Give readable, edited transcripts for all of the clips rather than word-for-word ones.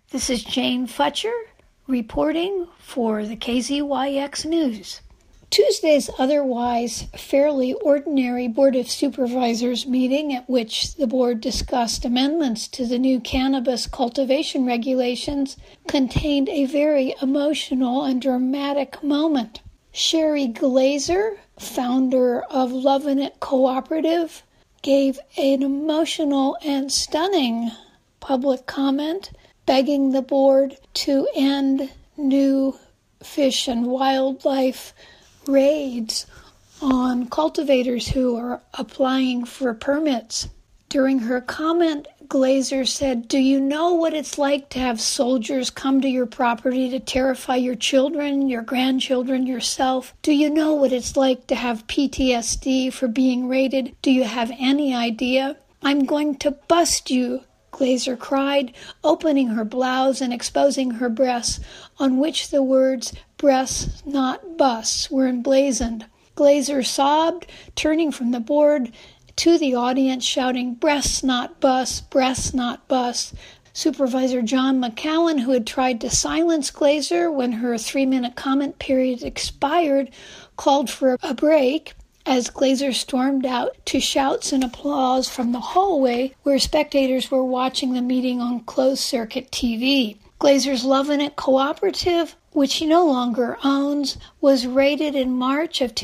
This is Jane Futcher reporting for the KZYX News. Tuesday's otherwise fairly ordinary Board of Supervisors meeting, at which the board discussed amendments to the new cannabis cultivation regulations, contained a very emotional and dramatic moment. Sherry Glazer, founder of Lovin' It Cooperative, gave an emotional and stunning public comment begging the board to end new fish and wildlife raids on cultivators who are applying for permits. During her comment, Glazer said, "Do you know what it's like to have soldiers come to your property to terrify your children, your grandchildren, yourself? Do you know what it's like to have PTSD for being raided? Do you have any idea? I'm going to bust you," Glazer cried, opening her blouse and exposing her breasts, on which the words "breasts, not busts" were emblazoned. Glazer sobbed, turning from the board to the audience, shouting, "Breasts, not busts, breasts, not busts." Supervisor John McCowan, who had tried to silence Glazer when her 3-minute comment period expired, called for a break as Glazer stormed out to shouts and applause from the hallway where spectators were watching the meeting on closed-circuit TV. Glazer's Lovin' It Cooperative, which he no longer owns, was raided in March of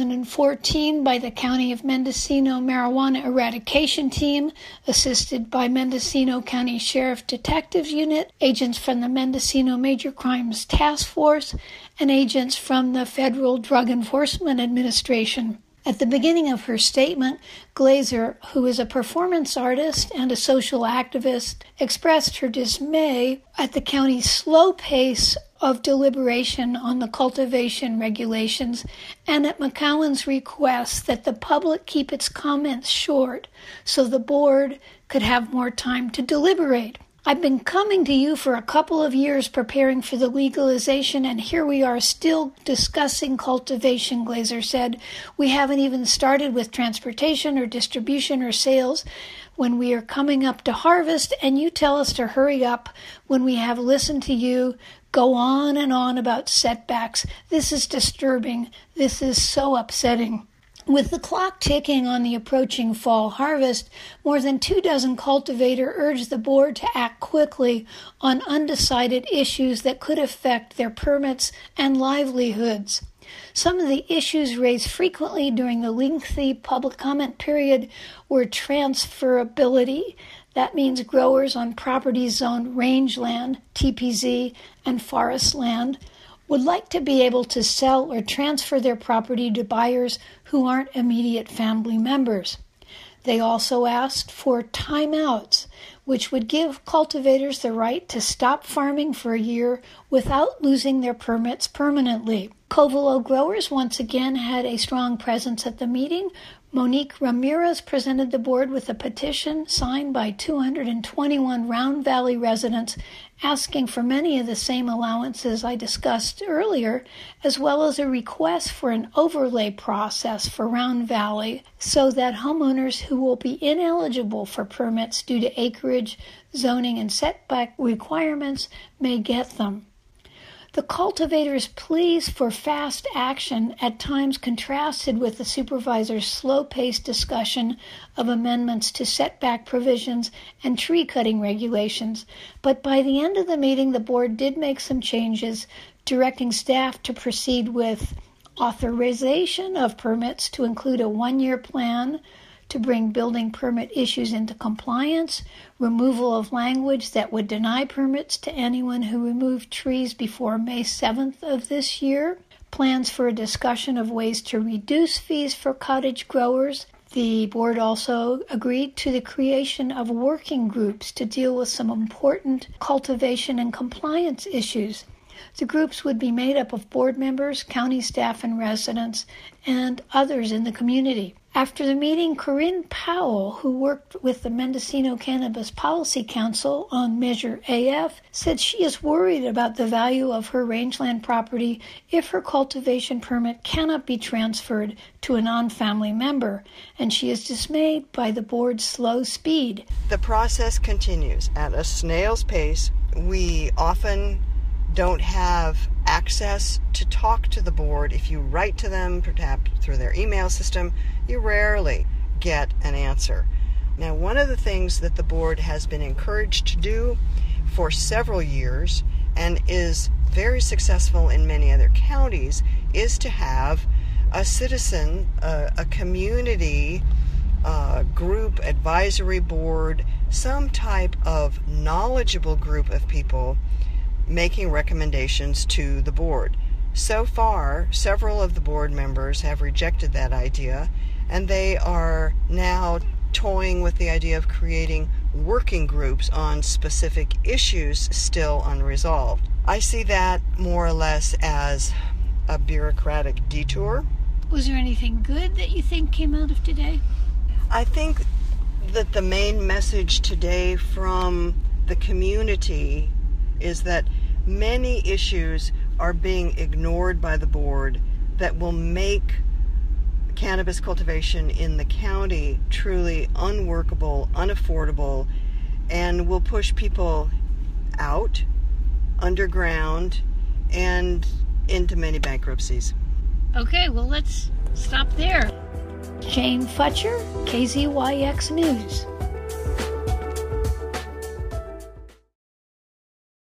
2014 by the County of Mendocino Marijuana Eradication Team, assisted by Mendocino County Sheriff Detectives Unit, agents from the Mendocino Major Crimes Task Force, and agents from the Federal Drug Enforcement Administration. At the beginning of her statement, Glazer, who is a performance artist and a social activist, expressed her dismay at the county's slow pace of deliberation on the cultivation regulations and at McCowan's request that the public keep its comments short so the board could have more time to deliberate. "I've been coming to you for a couple of years preparing for the legalization, and here we are still discussing cultivation," Glazer said. "We haven't even started with transportation or distribution or sales when we are coming up to harvest, and you tell us to hurry up when we have listened to you go on and on about setbacks. This is disturbing. This is so upsetting." With the clock ticking on the approaching fall harvest, more than 24 cultivators urged the board to act quickly on undecided issues that could affect their permits and livelihoods. Some of the issues raised frequently during the lengthy public comment period were transferability. That means growers on properties zoned rangeland, TPZ, and forest land would like to be able to sell or transfer their property to buyers who aren't immediate family members. They also asked for timeouts, which would give cultivators the right to stop farming for a year without losing their permits permanently. Covelo growers once again had a strong presence at the meeting. Monique Ramirez presented the board with a petition signed by 221 Round Valley residents asking for many of the same allowances I discussed earlier, as well as a request for an overlay process for Round Valley so that homeowners who will be ineligible for permits due to acreage, zoning, and setback requirements may get them. The cultivators' pleas for fast action at times contrasted with the supervisor's slow-paced discussion of amendments to setback provisions and tree-cutting regulations, but by the end of the meeting the board did make some changes, directing staff to proceed with authorization of permits to include a 1-year plan to bring building permit issues into compliance, removal of language that would deny permits to anyone who removed trees before May 7th of this year, plans for a discussion of ways to reduce fees for cottage growers. The board also agreed to the creation of working groups to deal with some important cultivation and compliance issues. The groups would be made up of board members, county staff and residents, and others in the community. After the meeting, Corinne Powell, who worked with the Mendocino Cannabis Policy Council on Measure AF, said she is worried about the value of her rangeland property if her cultivation permit cannot be transferred to a non-family member, and she is dismayed by the board's slow speed. The process continues at a snail's pace. We often don't have access to talk to the board. If you write to them, perhaps through their email system, you rarely get an answer. Now, one of the things that the board has been encouraged to do for several years and is very successful in many other counties is to have a citizen, a community group, advisory board, some type of knowledgeable group of people making recommendations to the board. So far, several of the board members have rejected that idea, and they are now toying with the idea of creating working groups on specific issues still unresolved. I see that more or less as a bureaucratic detour. Was there anything good that you think came out of today? I think that the main message today from the community is that many issues are being ignored by the board that will make cannabis cultivation in the county truly unworkable, unaffordable, and will push people out, underground, and into many bankruptcies. Okay, well, let's stop there. Jane Futcher, KZYX News.